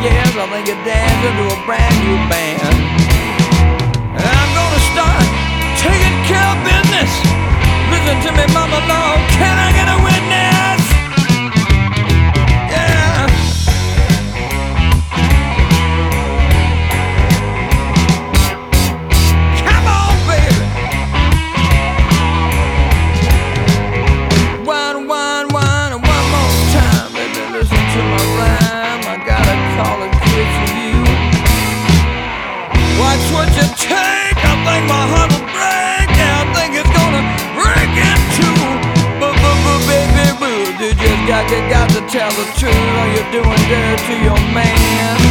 Yes, I think you're dancing to a brand new band. And I'm gonna start taking care of business. Listen to me, mama, Lord, can I get a witness? Yeah. Come on, baby. One more time, baby, listen to my rhyme. I gotta call it quits with you. Watch what you take. I think my heart will break. Yeah, I think it's gonna break in two. Baby, boo, you just got to tell the truth. Are you doing dirt to your man?